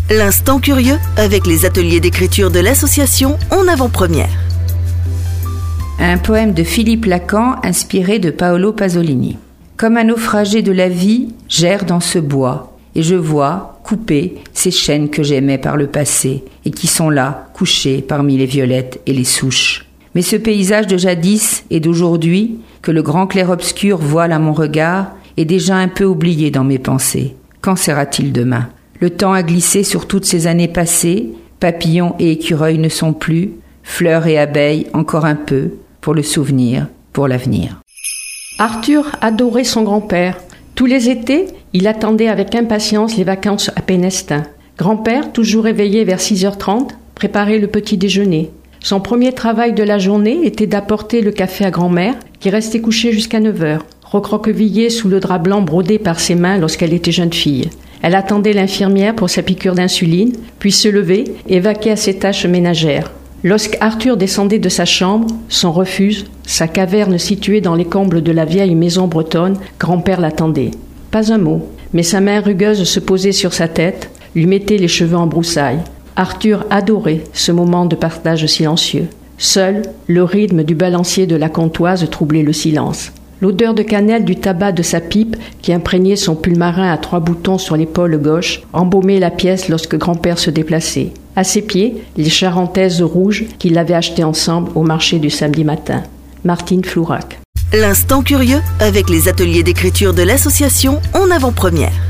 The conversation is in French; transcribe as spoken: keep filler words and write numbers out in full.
L'instant curieux avec les ateliers d'écriture de l'association en avant-première. Un poème de Philippe Lacan inspiré de Paolo Pasolini. Comme un naufragé de la vie, j'erre dans ce bois et je vois, coupées, ces chênes que j'aimais par le passé et qui sont là, couchés parmi les violettes et les souches. Mais ce paysage de jadis et d'aujourd'hui, que le grand clair-obscur voile à mon regard, est déjà un peu oublié dans mes pensées. Qu'en sera-t-il demain ? Le temps a glissé sur toutes ces années passées, papillons et écureuils ne sont plus, fleurs et abeilles encore un peu, pour le souvenir, pour l'avenir. Arthur adorait son grand-père. Tous les étés, il attendait avec impatience les vacances à Pénestin. Grand-père, toujours éveillé vers six heures trente, préparait le petit déjeuner. Son premier travail de la journée était d'apporter le café à grand-mère, qui restait couchée jusqu'à neuf heures, recroquevillée sous le drap blanc brodé par ses mains lorsqu'elle était jeune fille. Elle attendait l'infirmière pour sa piqûre d'insuline, puis se levait et vaquait à ses tâches ménagères. Lorsqu'Arthur descendait de sa chambre, son refuge, sa caverne située dans les combles de la vieille maison bretonne, grand-père l'attendait. Pas un mot, mais sa main rugueuse se posait sur sa tête, lui mettait les cheveux en broussailles. Arthur adorait ce moment de partage silencieux. Seul, le rythme du balancier de la comptoise troublait le silence. L'odeur de cannelle du tabac de sa pipe, qui imprégnait son pull marin à trois boutons sur l'épaule gauche, embaumait la pièce lorsque grand-père se déplaçait. À ses pieds, les charentaises rouges qu'ils avaient achetées ensemble au marché du samedi matin. Martine Flourac. L'instant curieux avec les ateliers d'écriture de l'association en avant-première.